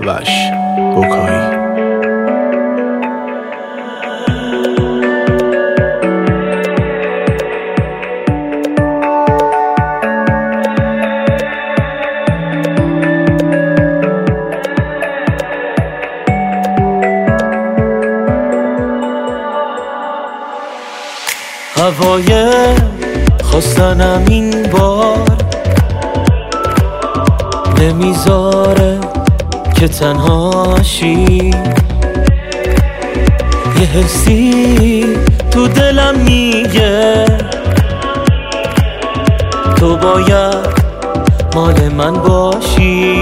سیاوش بوکایی. هوای خواستنم این بار نمیذاره که تنهاشی، یه حسی تو دلم میگه تو باید مال من باشی.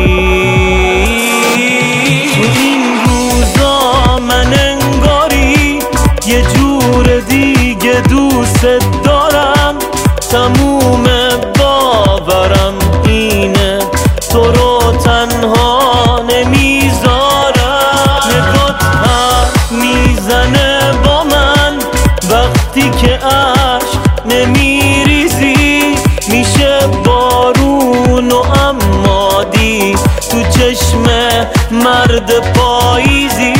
تو این روزا من انگاری یه جور دیگه دوست دارم، تموم باورم اینه تو رو تنها نمیذارم. نگات حرف میزنه با من وقتی که عشق نمیریزی، میشه بارون و امادی تو چشم مرد پاییزی.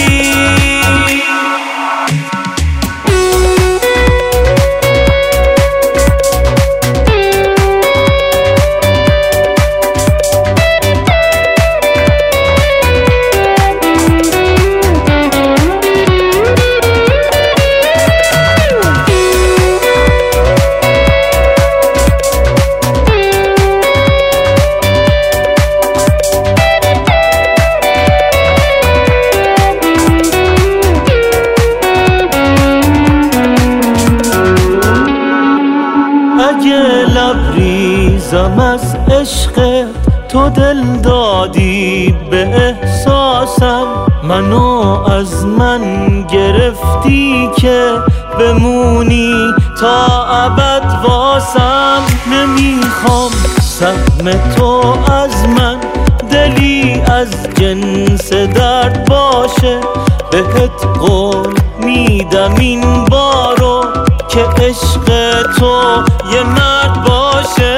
اگه لبریزم از عشق تو دل دادی به احساسم، منو از من گرفتی که بمونی تا ابد واسم. نمیخوام سهم تو از من دلی از جنس درد باشه، بهت قول میدم این بارو که عشق تو یه مرد باشه.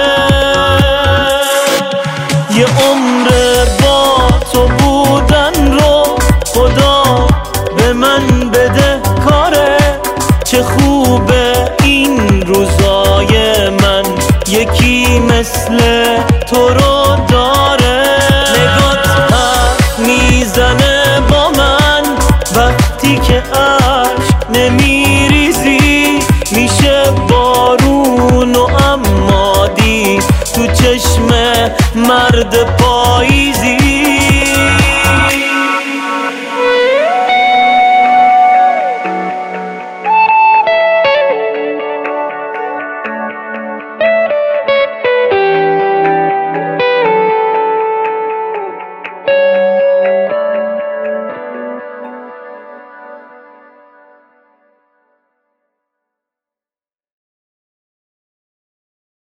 یه عمر با تو بودن رو خدا به من بده کاره، چه خوبه این روزای من یکی مثل تو رو داره. نگات حرف میزنه با من وقتی که عشق نمیریزی، میشه بارون و امادی تو چشم مرد پاییزی.